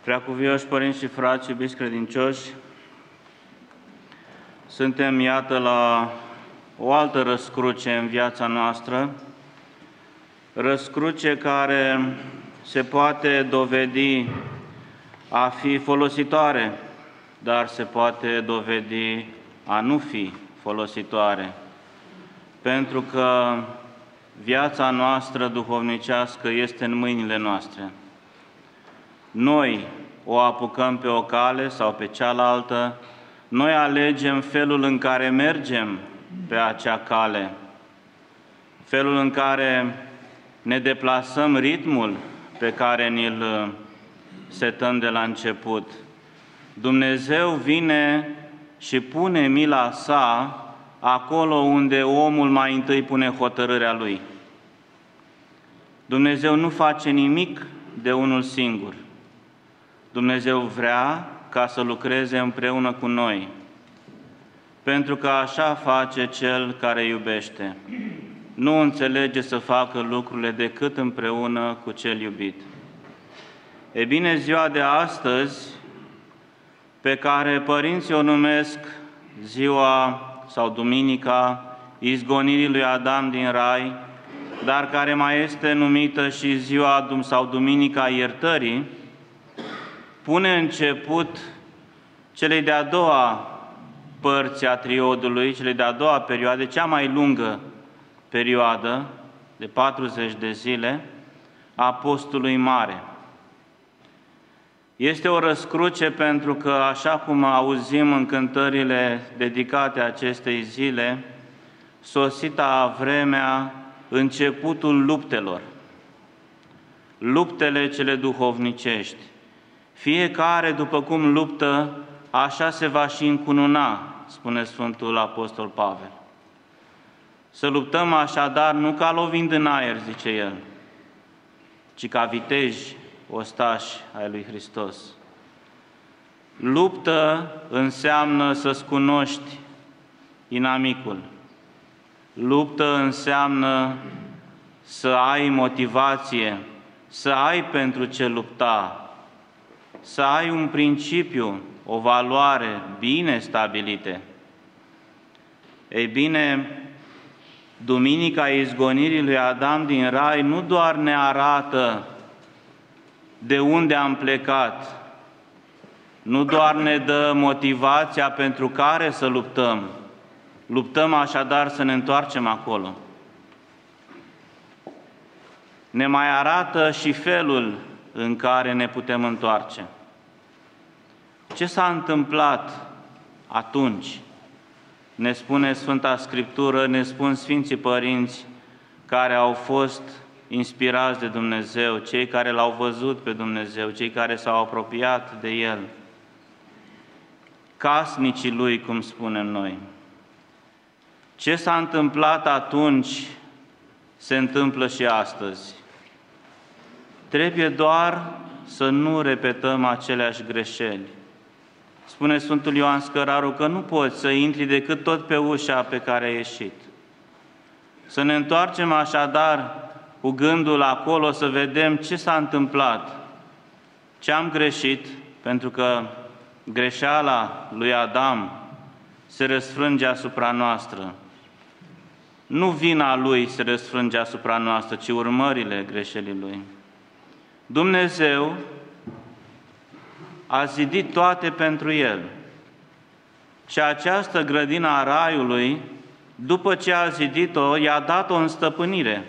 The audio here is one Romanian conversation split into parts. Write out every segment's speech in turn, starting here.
Preacuvioși părinți și frați, iubiți credincioși, suntem, iată, la o altă răscruce în viața noastră, răscruce care se poate dovedi a fi folositoare, dar se poate dovedi a nu fi folositoare, pentru că viața noastră duhovnicească este în mâinile noastre. Noi o apucăm pe o cale sau pe cealaltă, noi alegem felul în care mergem pe acea cale, felul în care ne deplasăm, ritmul pe care ni-l setăm de la început. Dumnezeu vine și pune mila sa acolo unde omul mai întâi pune hotărârea lui. Dumnezeu nu face nimic de unul singur. Dumnezeu vrea ca să lucreze împreună cu noi, pentru că așa face Cel care iubește. Nu înțelege să facă lucrurile decât împreună cu Cel iubit. E bine, ziua de astăzi, pe care părinții o numesc ziua sau duminica izgonirii lui Adam din Rai, dar care mai este numită și ziua sau duminica iertării, pune început celei de-a doua părți a triodului, celei de-a doua perioade, cea mai lungă perioadă, de 40 de zile, a postului mare. Este o răscruce pentru că, așa cum auzim în cântările dedicate acestei zile, sosita vremea, începutul luptelor, luptele cele duhovnicești. Fiecare, după cum luptă, așa se va și încununa, spune Sfântul Apostol Pavel. Să luptăm așadar nu ca lovind în aer, zice el, ci ca viteji ostași ai lui Hristos. Luptă înseamnă să-ți cunoști inamicul. Luptă înseamnă să ai motivație, să ai pentru ce lupta, să ai un principiu, o valoare bine stabilite. Ei bine, duminica izgonirii lui Adam din Rai nu doar ne arată de unde am plecat, nu doar ne dă motivația pentru care să luptăm, luptăm așadar să ne întoarcem acolo. Ne mai arată și felul în care ne putem întoarce. Ce s-a întâmplat atunci? Ne spune Sfânta Scriptură, ne spun Sfinții Părinți care au fost inspirați de Dumnezeu, cei care L-au văzut pe Dumnezeu, cei care s-au apropiat de El, casnicii Lui, cum spunem noi. Ce s-a întâmplat atunci se întâmplă și astăzi. Trebuie doar să nu repetăm aceleași greșeli. Spune Sfântul Ioan Scăraru că nu poți să intri decât tot pe ușa pe care ai ieșit. Să ne întoarcem așadar cu gândul acolo să vedem ce s-a întâmplat, ce am greșit, pentru că greșeala lui Adam se răsfrânge asupra noastră. Nu vina lui se răsfrânge asupra noastră, ci urmările greșelii lui. Dumnezeu a zidit toate pentru el. Și această grădină a Raiului, după ce a zidit-o, i-a dat-o în stăpânire.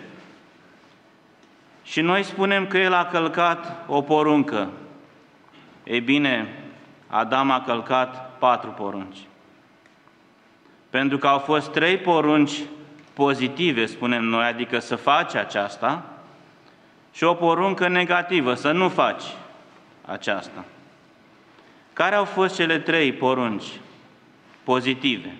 Și noi spunem că el a călcat o poruncă. Ei bine, Adam a călcat 4 porunci. Pentru că au fost 3 porunci pozitive, spunem noi, adică să faci aceasta, și o poruncă negativă, să nu faci aceasta. Care au fost cele 3 porunci pozitive?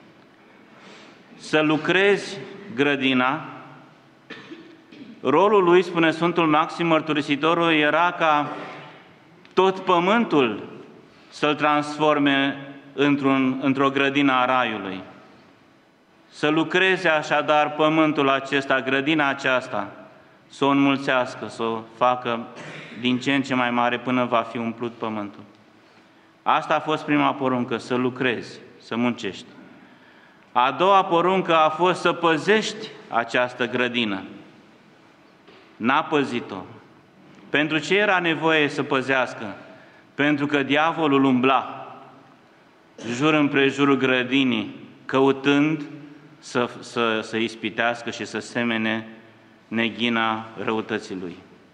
Să lucrezi grădina. Rolul lui, spune Sfântul Maxim Mărturisitorul, era ca tot pământul să-l transforme într-o grădină a Raiului. Să lucreze așadar pământul acesta, grădina aceasta, să o înmulțească, să o facă din ce în ce mai mare până va fi umplut pământul. Asta a fost prima poruncă, să lucrezi, să muncești. A doua poruncă a fost să păzești această grădină. N-a păzit-o. Pentru ce era nevoie să păzească? Pentru că diavolul umbla jur împrejurul grădinii, căutând să ispitească și să semene neghina răutății lui.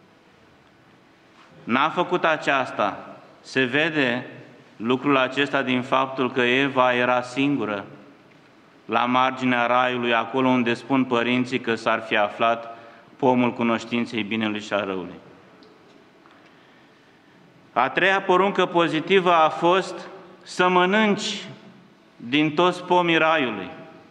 N-a făcut aceasta. Se vede lucrul acesta din faptul că Eva era singură la marginea raiului, acolo unde spun părinții că s-ar fi aflat pomul cunoștinței binelui și a răului. A treia poruncă pozitivă a fost să mănânci din toți pomii raiului.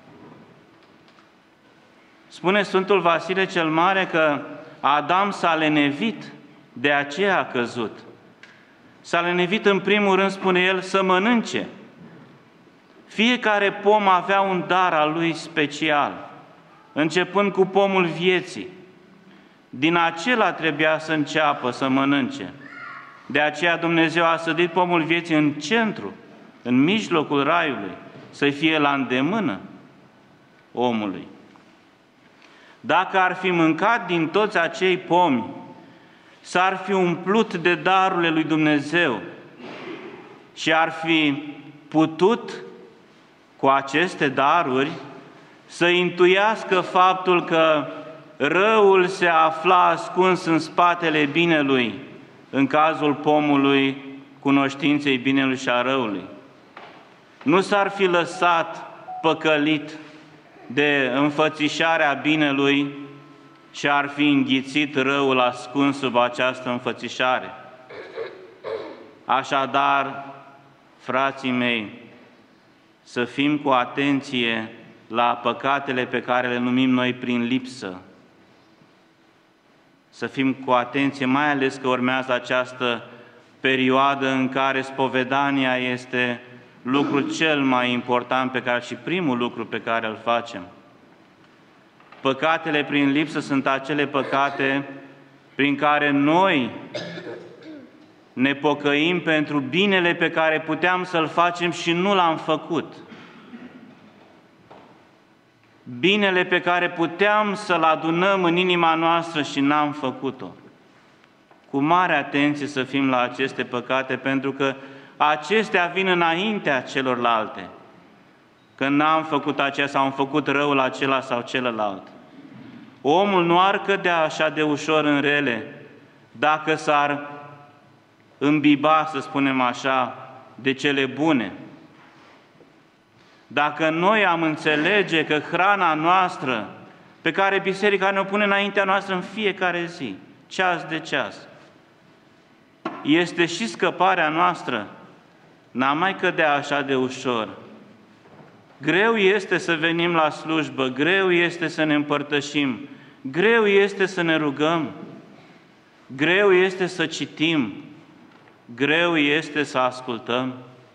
Spune Sfântul Vasile cel Mare că Adam s-a lenevit, de aceea a căzut. S-a lenevit în primul rând, spune el, să mănânce. Fiecare pom avea un dar al lui special, începând cu pomul vieții. Din acela trebuia să înceapă să mănânce. De aceea Dumnezeu a sădit pomul vieții în centru, în mijlocul raiului, să fie la îndemână omului. Dacă ar fi mâncat din toți acei pomi, s-ar fi umplut de darurile lui Dumnezeu și ar fi putut, cu aceste daruri, să intuiască faptul că răul se afla ascuns în spatele binelui, în cazul pomului cunoștinței binelui și a răului. Nu s-ar fi lăsat păcălit de înfățișarea binelui și ar fi înghițit răul ascuns sub această înfățișare. Așadar, frații mei, să fim cu atenție la păcatele pe care le numim noi prin lipsă. Să fim cu atenție, mai ales că urmează această perioadă în care spovedania este lucrul cel mai important și primul lucru pe care îl facem. Păcatele prin lipsă sunt acele păcate prin care noi ne pocăim pentru binele pe care puteam să-l facem și nu l-am făcut. Binele pe care puteam să-l adunăm în inima noastră și n-am făcut-o. Cu mare atenție să fim la aceste păcate, pentru că acestea vin înaintea celorlalte. Că n-am făcut aceea sau am făcut răul acela sau celălalt. Omul nu ar cădea așa de ușor în rele dacă s-ar îmbiba, să spunem așa, de cele bune. Dacă noi am înțelege că hrana noastră, pe care Biserica ne-o pune înaintea noastră în fiecare zi, ceas de ceas, este și scăparea noastră, n-am mai cădea așa de ușor. Greu este să venim la slujbă, greu este să ne împărtășim, greu este să ne rugăm, greu este să citim, greu este să ascultăm.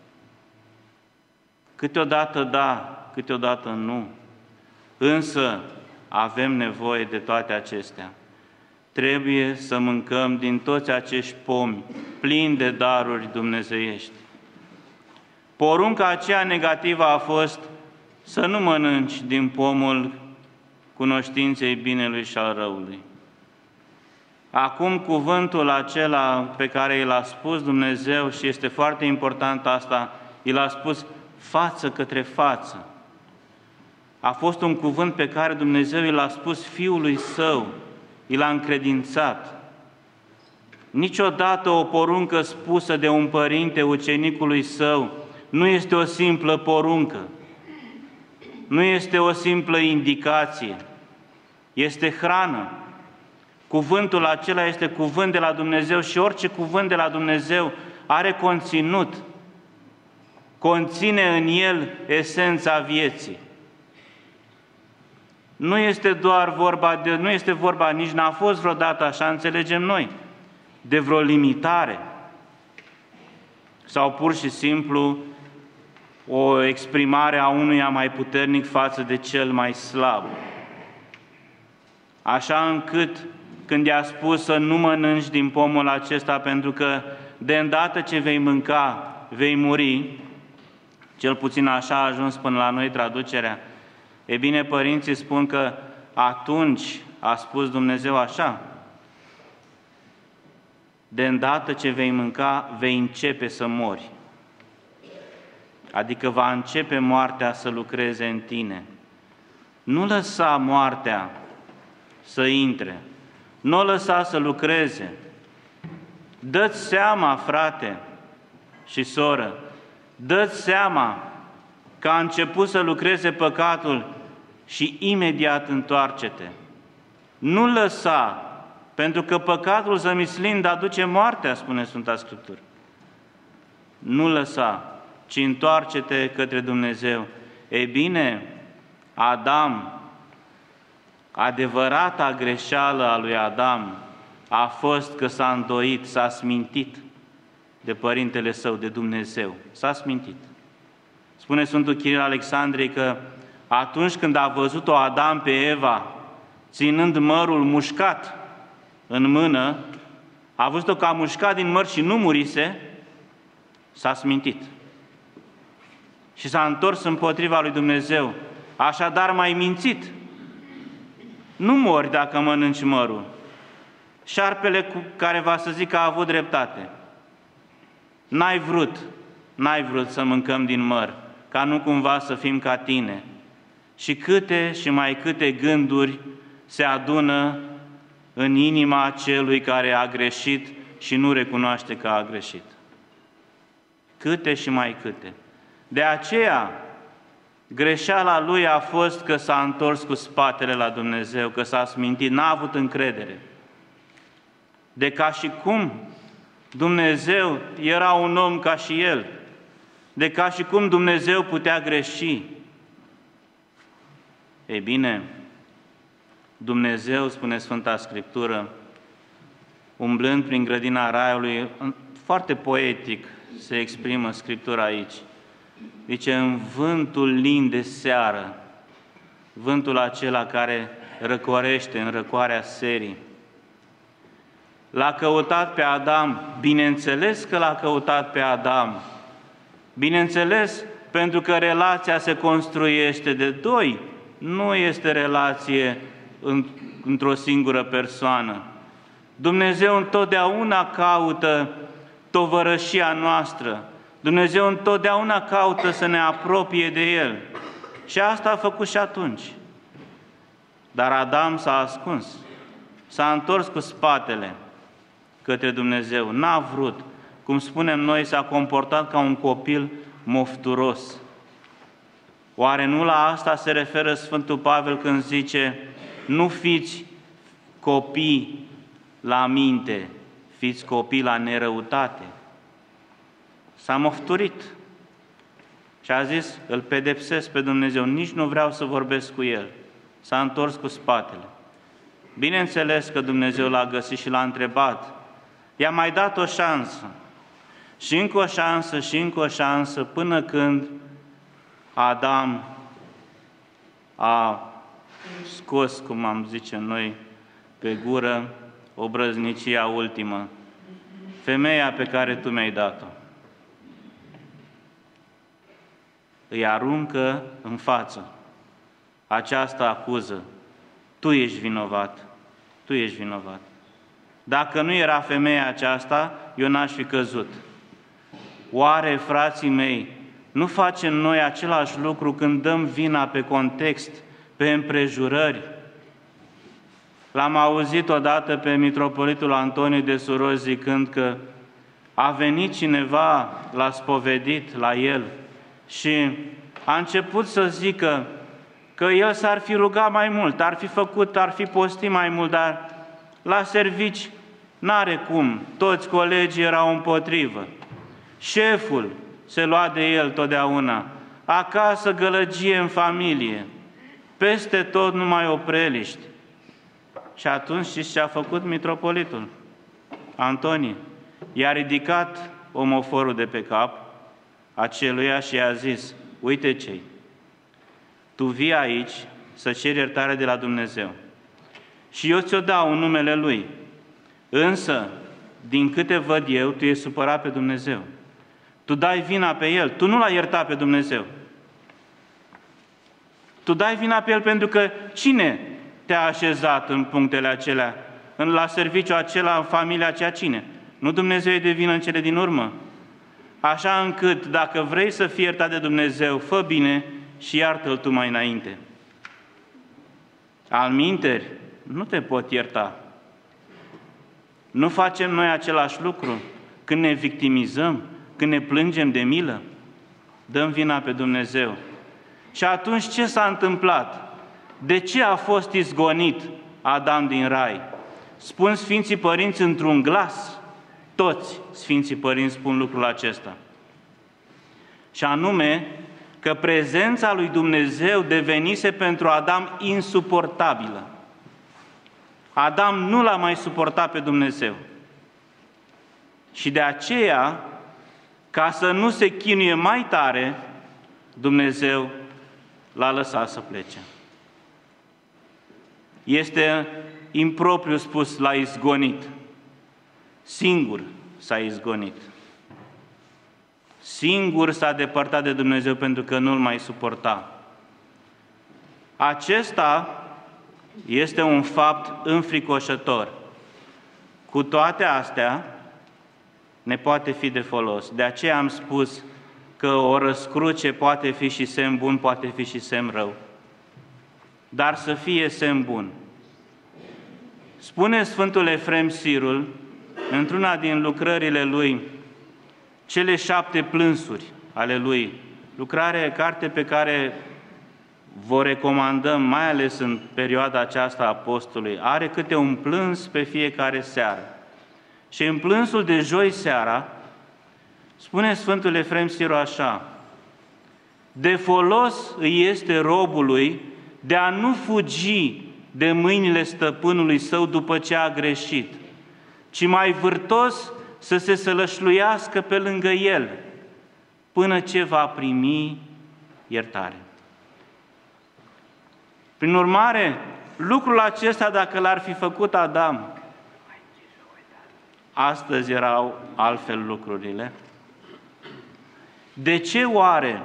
Câteodată da, câteodată nu. Însă avem nevoie de toate acestea. Trebuie să mâncăm din toți acești pomi plini de daruri dumnezeiești. Porunca aceea negativă a fost să nu mănânci din pomul cunoștinței binelui și al răului. Acum cuvântul acela pe care l-a spus Dumnezeu, și este foarte important asta, l-a spus față către față. A fost un cuvânt pe care Dumnezeu l-a spus Fiului Său, l-a încredințat. Niciodată o poruncă spusă de un părinte ucenicului său nu este o simplă poruncă, nu este o simplă indicație, este hrană. Cuvântul acela este cuvânt de la Dumnezeu și orice cuvânt de la Dumnezeu are conținut, conține în el esența vieții. Nu este vorba, nici n-a fost vreodată, așa înțelegem noi, de vreo limitare sau pur și simplu o exprimare a unuia mai puternic față de cel mai slab. Așa încât când i-a spus să nu mănânci din pomul acesta, pentru că de îndată ce vei mânca, vei muri, cel puțin așa a ajuns până la noi traducerea. E bine, părinții spun că atunci a spus Dumnezeu așa: de îndată ce vei mânca, vei începe să mori. Adică va începe moartea să lucreze în tine. Nu lăsa moartea să intre, nu o lăsa să lucreze. Dă-ți seama, frate și soră, dă-ți seama că a început să lucreze păcatul și imediat întoarce-te. Nu lăsa, pentru că păcatul zămislind aduce moartea, spune Sfânta Scriptură. Nu lăsa, ci întoarce-te către Dumnezeu. Ei bine, Adam, adevărata greșeală a lui Adam a fost că s-a îndoit, s-a smintit de părintele său, de Dumnezeu. S-a smintit. Spune Sfântul Chiril Alexandriei că atunci când a văzut-o Adam pe Eva ținând mărul mușcat în mână, a văzut-o că a mușcat din măr și nu murise, s-a smintit. Și s-a întors împotriva lui Dumnezeu. Așadar m-ai mințit. Nu mori dacă mănânci mărul. Șarpele care va să zic că a avut dreptate. N-ai vrut să mâncăm din măr, ca nu cumva să fim ca tine. Și câte și mai câte gânduri se adună în inima celui care a greșit și nu recunoaște că a greșit. Câte și mai câte. De aceea, greșeala lui a fost că s-a întors cu spatele la Dumnezeu, că s-a smintit, n-a avut încredere. De ca și cum Dumnezeu era un om ca și el, de ca și cum Dumnezeu putea greși. Ei bine, Dumnezeu, spune Sfânta Scriptură, umblând prin grădina Raiului, foarte poetic se exprimă Scriptura aici. Zice, în vântul lin de seară, vântul acela care răcorește în răcoarea serii, l-a căutat pe Adam, bineînțeles că l-a căutat pe Adam, bineînțeles pentru că relația se construiește de doi, nu este relație într-o singură persoană. Dumnezeu întotdeauna caută tovărășia noastră, Dumnezeu întotdeauna caută să ne apropie de El. Și asta a făcut și atunci. Dar Adam s-a ascuns, s-a întors cu spatele către Dumnezeu. N-a vrut, cum spunem noi, s-a comportat ca un copil mofturos. Oare nu la asta se referă Sfântul Pavel când zice: nu fiți copii la minte, fiți copii la nerăutate? S-a mofturit și a zis, îl pedepsesc pe Dumnezeu, nici nu vreau să vorbesc cu el. S-a întors cu spatele. Bineînțeles că Dumnezeu l-a găsit și l-a întrebat. I-a mai dat o șansă și încă o șansă și încă o șansă, până când Adam a scos, cum am zice noi, pe gură obrăznicia ultimă. Femeia pe care tu mi-ai dat-o. Îi aruncă în față. Aceasta acuză. Tu ești vinovat. Tu ești vinovat. Dacă nu era femeia aceasta, eu n-aș fi căzut. Oare, frații mei, nu facem noi același lucru când dăm vina pe context, pe împrejurări? L-am auzit odată pe mitropolitul Antoniu de Suroz zicând că a venit cineva, l-a spovedit la el și a început să zică că el s-ar fi rugat mai mult, ar fi postit mai mult, dar la servici n-are cum, toți colegii erau împotrivă. Șeful se lua de el totdeauna, acasă gălăgie în familie, peste tot numai opreliști. Și atunci știți ce a făcut mitropolitul Antonie? I-a ridicat omoforul de pe cap aceluia și i-a zis: uite ce-i, tu vii aici să ceri iertare de la Dumnezeu și eu ți-o dau în numele Lui. Însă, din câte văd eu, tu ești supărat pe Dumnezeu. Tu dai vina pe El, tu nu l-ai iertat pe Dumnezeu. Tu dai vina pe El pentru că cine te-a așezat în punctele acelea, la serviciul acela, în familia aceea, cine? Nu Dumnezeu e de vină în cele din urmă? Așa încât, dacă vrei să fii iertat de Dumnezeu, fă bine și iartă-L tu mai înainte. Alminteri, nu te pot ierta. Nu facem noi același lucru când ne victimizăm, când ne plângem de milă? Dăm vina pe Dumnezeu. Și atunci ce s-a întâmplat? De ce a fost izgonit Adam din rai? Spun Sfinții Părinți într-un glas, toți Sfinții Părinți spun lucrul acesta. Și anume că prezența lui Dumnezeu devenise pentru Adam insuportabilă. Adam nu l-a mai suportat pe Dumnezeu. Și de aceea, ca să nu se chinuie mai tare, Dumnezeu l-a lăsat să plece. Este impropriu spus, l-a izgonit. Singur s-a izgonit. Singur s-a depărtat de Dumnezeu pentru că nu-L mai suporta. Acesta este un fapt înfricoșător. Cu toate astea, ne poate fi de folos. De aceea am spus că o răscruce poate fi și semn bun, poate fi și semn rău. Dar să fie semn bun. Spune Sfântul Efrem Sirul, într-una din lucrările lui, cele 7 plânsuri ale lui, carte pe care vă recomandăm, mai ales în perioada aceasta a apostolului, are câte un plâns pe fiecare seară. Și în plânsul de joi seara, spune Sfântul Efrem Sirul așa: de folos îi este robului de a nu fugi de mâinile stăpânului său după ce a greșit, ci mai vârtos să se sălășluiască pe lângă el, până ce va primi iertare. Prin urmare, lucrul acesta, dacă l-ar fi făcut Adam, astăzi erau altfel lucrurile. De ce oare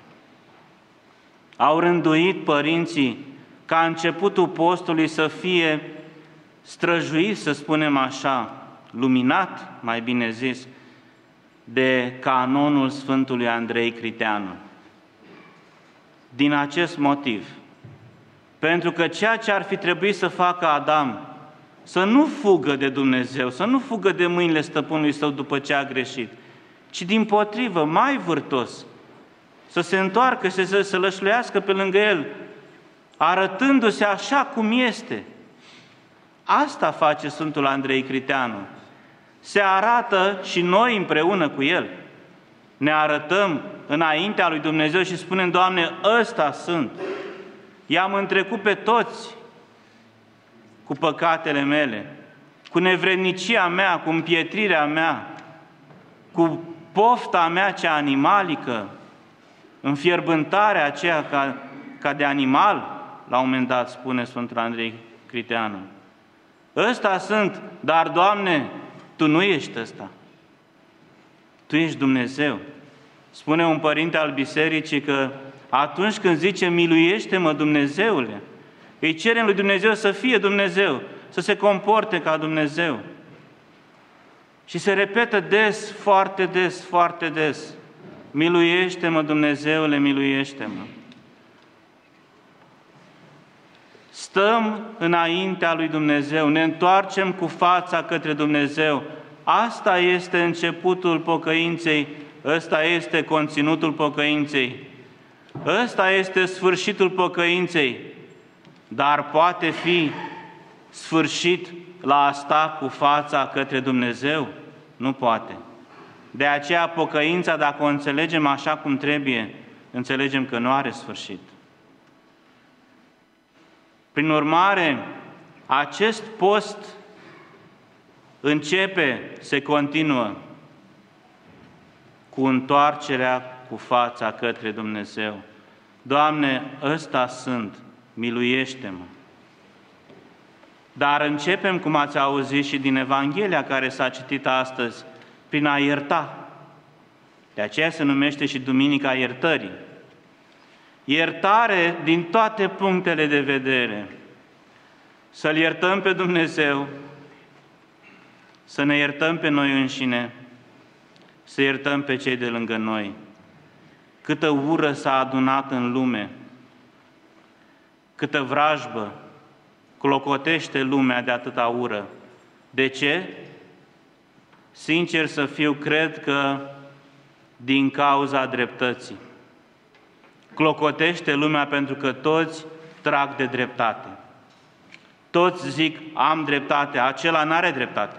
au rânduit părinții ca începutul postului să fie străjuit, să spunem așa, luminat, mai bine zis, de canonul Sfântului Andrei Criteanu? Din acest motiv. Pentru că ceea ce ar fi trebuit să facă Adam, să nu fugă de Dumnezeu, să nu fugă de mâinile stăpânului său după ce a greșit, ci dimpotrivă, mai vârtos, să se întoarcă, să se sălășluiască pe lângă el, arătându-se așa cum este. Asta face Sfântul Andrei Criteanu. Se arată și noi împreună cu el. Ne arătăm înaintea lui Dumnezeu și spunem: Doamne, ăsta sunt. I-am întrecut pe toți cu păcatele mele, cu nevrednicia mea, cu împietrirea mea, cu pofta mea cea animalică, înfierbântarea aceea ca de animal, la un moment dat spune Sfântul Andrei Criteanu. Ăsta sunt, dar, Doamne, Tu nu ești ăsta. Tu ești Dumnezeu. Spune un părinte al bisericii că atunci când zice miluiește-mă, Dumnezeule, îi cerem lui Dumnezeu să fie Dumnezeu, să se comporte ca Dumnezeu. Și se repetă des, foarte des, foarte des: miluiește-mă, Dumnezeule, miluiește-mă. Stăm înaintea lui Dumnezeu, ne întoarcem cu fața către Dumnezeu. Asta este începutul pocăinței, ăsta este conținutul pocăinței, ăsta este sfârșitul pocăinței, dar poate fi sfârșit la a sta cu fața către Dumnezeu? Nu poate. De aceea pocăința, dacă o înțelegem așa cum trebuie, înțelegem că nu are sfârșit. Prin urmare, acest post se continuă cu întoarcerea cu fața către Dumnezeu. Doamne, ăsta sunt, miluiește-mă! Dar începem, cum ați auzit și din Evanghelia care s-a citit astăzi, prin a ierta. De aceea se numește și Duminica Iertării. Iertare din toate punctele de vedere. Să-L iertăm pe Dumnezeu, să ne iertăm pe noi înșine, să iertăm pe cei de lângă noi. Câtă ură s-a adunat în lume, câtă vrajbă clocotește lumea de atâta ură. De ce? Sincer să fiu, cred că din cauza dreptății. Clocotește lumea pentru că toți trag de dreptate. Toți zic, am dreptate, acela n-are dreptate.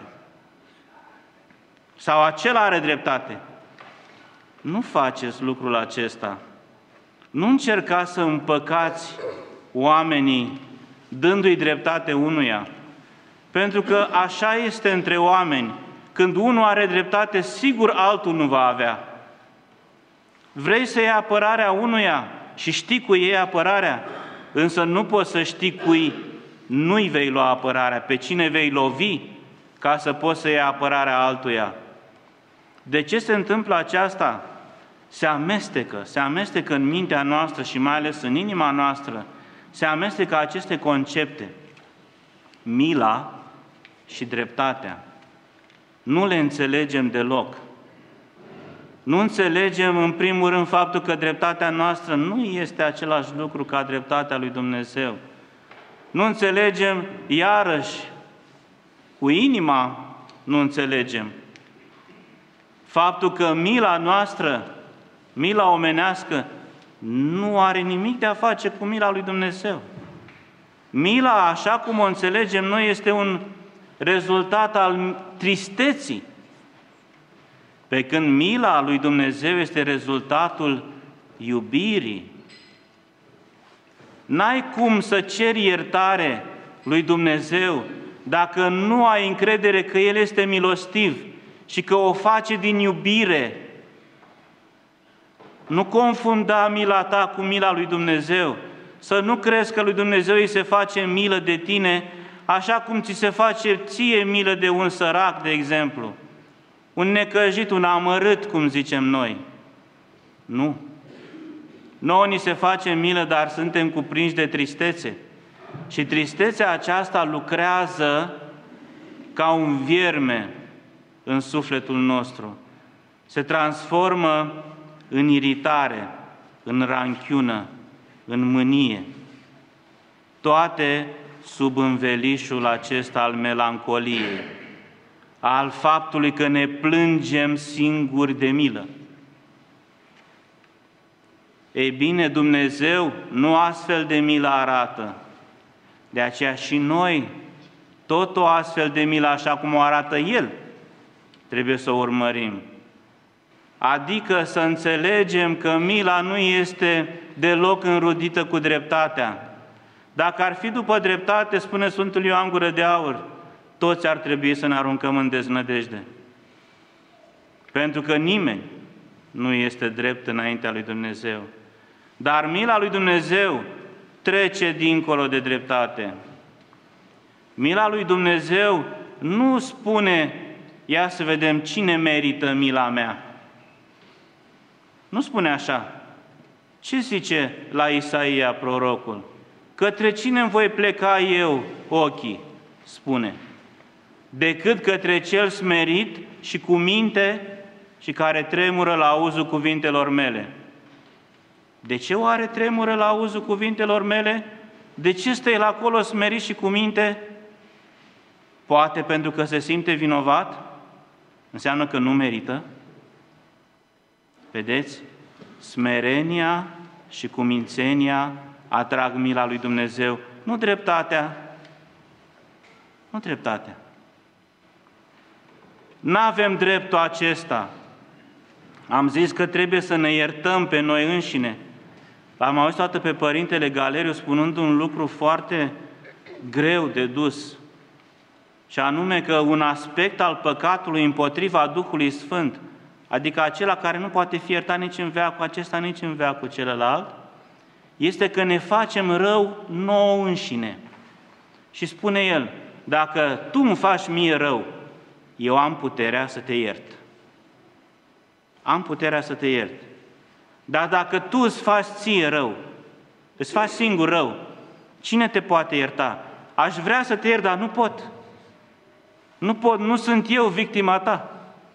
Sau acela are dreptate. Nu faceți lucrul acesta. Nu încercați să împăcați oamenii dându-i dreptate unuia. Pentru că așa este între oameni. Când unul are dreptate, sigur altul nu va avea. Vrei să iei apărarea unuia și știi cui iei apărarea, însă nu poți să știi cui nu-i vei lua apărarea, pe cine vei lovi ca să poți să iei apărarea altuia. De ce se întâmplă aceasta? Se amestecă în mintea noastră și mai ales în inima noastră, se amestecă aceste concepte, mila și dreptatea. Nu le înțelegem deloc. Nu înțelegem, în primul rând, faptul că dreptatea noastră nu este același lucru ca dreptatea lui Dumnezeu. Nu înțelegem, iarăși, cu inima nu înțelegem faptul că mila noastră, mila omenească, nu are nimic de a face cu mila lui Dumnezeu. Mila, așa cum o înțelegem noi, este un rezultat al tristeții, pe când mila lui Dumnezeu este rezultatul iubirii. N-ai cum să ceri iertare lui Dumnezeu dacă nu ai încredere că El este milostiv și că o face din iubire. Nu confunda mila ta cu mila lui Dumnezeu. Să nu crezi că lui Dumnezeu îi se face milă de tine așa cum ți se face ție milă de un sărac, de exemplu. Un necăjit, un amărât, cum zicem noi. Nu. Nouă ni se face milă, dar suntem cuprinși de tristețe. Și tristețea aceasta lucrează ca un vierme în sufletul nostru. Se transformă în iritare, în ranchiună, în mânie. Toate sub învelișul acesta al melancoliei, al faptului că ne plângem singuri de milă. Ei bine, Dumnezeu nu astfel de milă arată. De aceea și noi, tot o astfel de milă, așa cum o arată El, trebuie să o urmărim. Adică să înțelegem că mila nu este deloc înrudită cu dreptatea. Dacă ar fi după dreptate, spune Sfântul Ioan Gură de Aur, toți ar trebui să ne aruncăm în deznădejde. Pentru că nimeni nu este drept înaintea lui Dumnezeu. Dar mila lui Dumnezeu trece dincolo de dreptate. Mila lui Dumnezeu nu spune, ia să vedem cine merită mila mea. Nu spune așa. Ce zice la Isaia prorocul? Către cine îmi voi pleca eu ochii, spune, decât către cel smerit și cu minte și care tremură la auzul cuvintelor mele. De ce oare tremură la auzul cuvintelor mele? De ce stă el acolo smerit și cu minte? Poate pentru că se simte vinovat? Înseamnă că nu merită? Vedeți? Smerenia și cumințenia atrag mila lui Dumnezeu, nu dreptatea. Nu dreptatea. N-avem dreptul acesta. Am zis că trebuie să ne iertăm pe noi înșine. L-am auzit toată pe Părintele Galeriu spunând un lucru foarte greu de dus, și anume că un aspect al păcatului împotriva Duhului Sfânt, adică acela care nu poate fi iertat nici în veacul acesta, nici în veacul celălalt, este că ne facem rău nouă înșine. Și spune el, dacă tu îmi faci mie rău, eu am puterea să te iert. Am puterea să te iert. Dar dacă tu îți faci ție rău, îți faci singur rău, cine te poate ierta? Aș vrea să te iert, dar nu pot. Nu pot, nu sunt eu victima ta.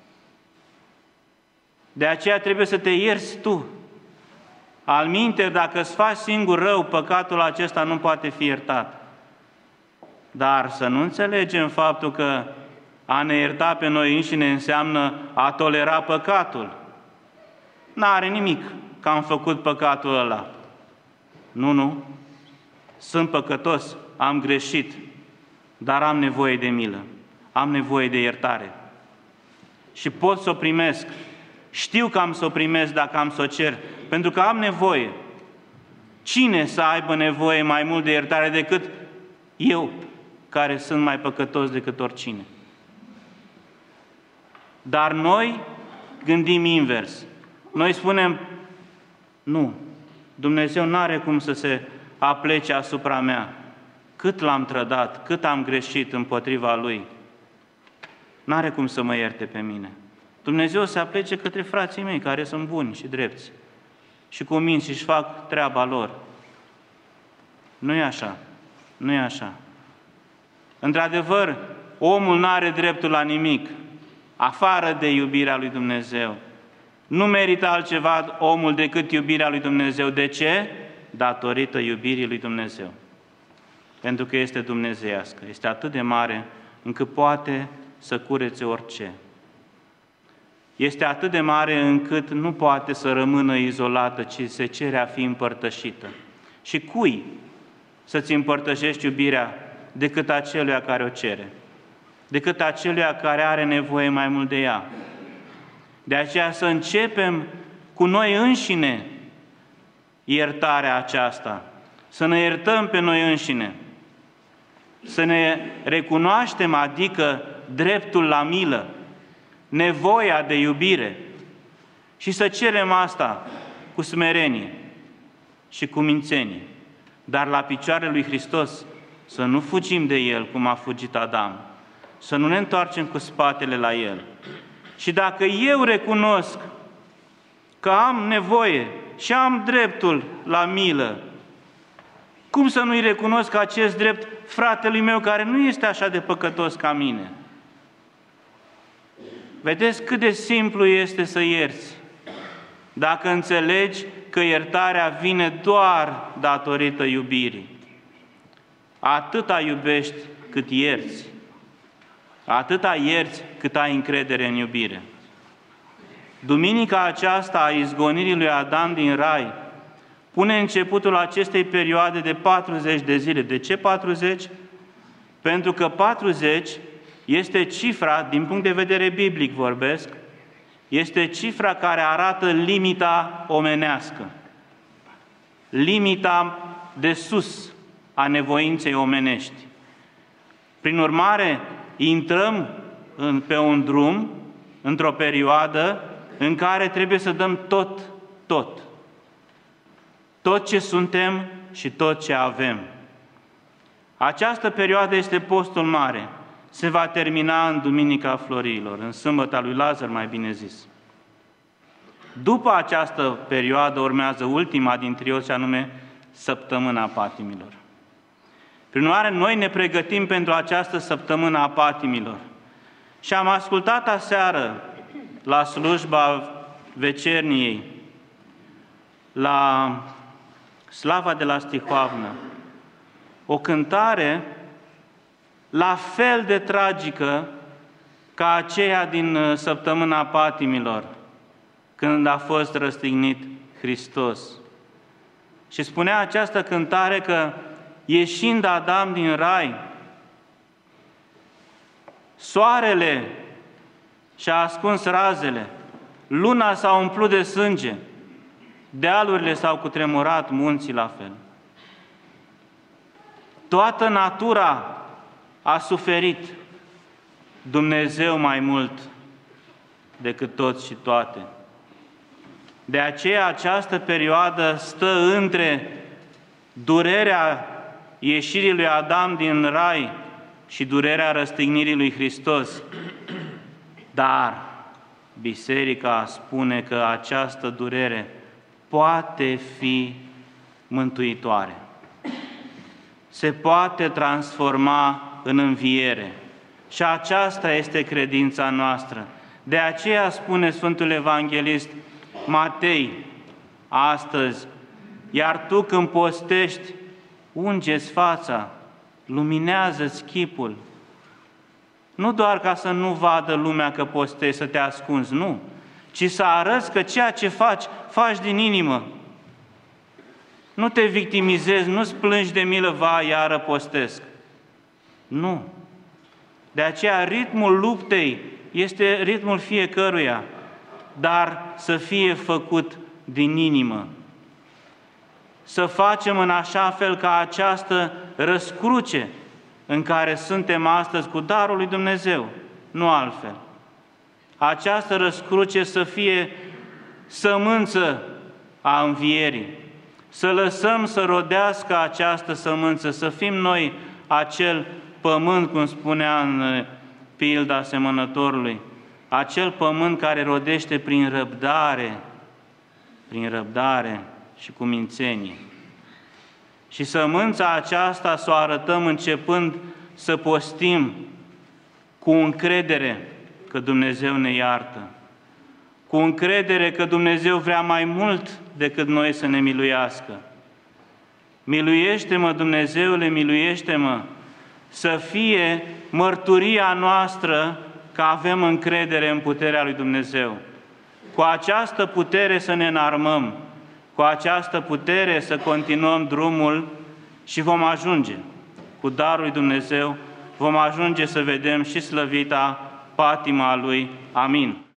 De aceea trebuie să te ierți tu. Alminteri, dacă îți faci singur rău, păcatul acesta nu poate fi iertat. Dar să nu înțelegem faptul că a ne ierta pe noi înșine înseamnă a tolera păcatul. N-are nimic că am făcut păcatul ăla. Nu. Sunt păcătos, am greșit, dar am nevoie de milă, am nevoie de iertare. Și pot să o primesc. Știu că am să o primesc dacă am să o cer, pentru că am nevoie. Cine să aibă nevoie mai mult de iertare decât eu, care sunt mai păcătos decât oricine? Dar noi gândim invers. Noi spunem, nu, Dumnezeu n-are cum să se aplece asupra mea. Cât l-am trădat, cât am greșit împotriva Lui, n-are cum să mă ierte pe mine. Dumnezeu se aplece către frații mei, care sunt buni și drepți și cuminți și își fac treaba lor. Nu e așa. Nu e așa. Într-adevăr, omul n-are dreptul la nimic, afară de iubirea lui Dumnezeu. Nu merită altceva omul decât iubirea lui Dumnezeu. De ce? Datorită iubirii lui Dumnezeu. Pentru că este dumnezeiască. Este atât de mare încât poate să curețe orice. Este atât de mare încât nu poate să rămână izolată, ci se cere a fi împărtășită. Și cui să-ți împărtășești iubirea decât aceluia care o cere? Decât aceluia care are nevoie mai mult de ea. De aceea să începem cu noi înșine iertarea aceasta, să ne iertăm pe noi înșine, să ne recunoaștem, adică dreptul la milă, nevoia de iubire și să cerem asta cu smerenie și cu mințenie, dar la picioarele lui Hristos, să nu fugim de El cum a fugit Adam, să nu ne întoarcem cu spatele la El. Și dacă eu recunosc că am nevoie și am dreptul la milă, cum să nu-i recunosc acest drept fratelui meu care nu este așa de păcătos ca mine? Vedeți cât de simplu este să ierți, dacă înțelegi că iertarea vine doar datorită iubirii. Atâta iubești cât ierți, atâta ierți cât ai încredere în iubire. Duminica aceasta a izgonirii lui Adam din Rai pune începutul acestei perioade de 40 de zile. De ce 40? Pentru că 40 este cifra, din punct de vedere biblic vorbesc, este cifra care arată limita omenească, limita de sus a nevoinței omenești. Prin urmare, intrăm pe un drum, într-o perioadă în care trebuie să dăm tot ce suntem și tot ce avem. Această perioadă este postul mare. Se va termina în Duminica Florilor, în sâmbăta lui Lazar, mai bine zis. După această perioadă urmează ultima dintre ele, și anume Săptămâna Patimilor. Prin urmare, noi ne pregătim pentru această Săptămână a Patimilor. Și am ascultat aseară la slujba vecerniei, la slava de la Stihoavnă, o cântare la fel de tragică ca aceea din Săptămâna Patimilor, când a fost răstignit Hristos. Și spunea această cântare că, ieșind Adam din Rai, soarele și-a ascuns razele, luna s-a umplut de sânge, dealurile s-au cutremurat, munții la fel. Toată natura a suferit, Dumnezeu mai mult decât toți și toate. De aceea această perioadă stă între durerea ieșirii lui Adam din Rai și durerea răstignirii lui Hristos, dar Biserica spune că această durere poate fi mântuitoare. Se poate transforma în înviere. Și aceasta este credința noastră. De aceea spune Sfântul Evanghelist Matei astăzi: iar tu când postești, unge-ți fața, luminează-ți chipul. Nu doar ca să nu vadă lumea că postești, să te ascunzi, nu, ci să arăți că ceea ce faci, faci din inimă. Nu te victimizezi, nu-ți plângi de milă, va, iară postesc. Nu. De aceea ritmul luptei este ritmul fiecăruia, dar să fie făcut din inimă. Să facem în așa fel ca această răscruce în care suntem astăzi cu darul lui Dumnezeu, nu altfel. Această răscruce să fie sămânță a învierii, să lăsăm să rodească această sămânță, să fim noi acel pământ, cum spunea în pilda semănătorului, acel pământ care rodește prin răbdare și cu mințenie. Și sămânța aceasta să o arătăm începând să postim cu încredere că Dumnezeu ne iartă, cu încredere că Dumnezeu vrea mai mult decât noi să ne miluiască. Miluiește-mă, Dumnezeule, miluiește-mă, să fie mărturia noastră că avem încredere în puterea lui Dumnezeu. Cu această putere să ne înarmăm, cu această putere să continuăm drumul și vom ajunge, cu darul lui Dumnezeu, vom ajunge să vedem și slăvita patima Lui. Amin.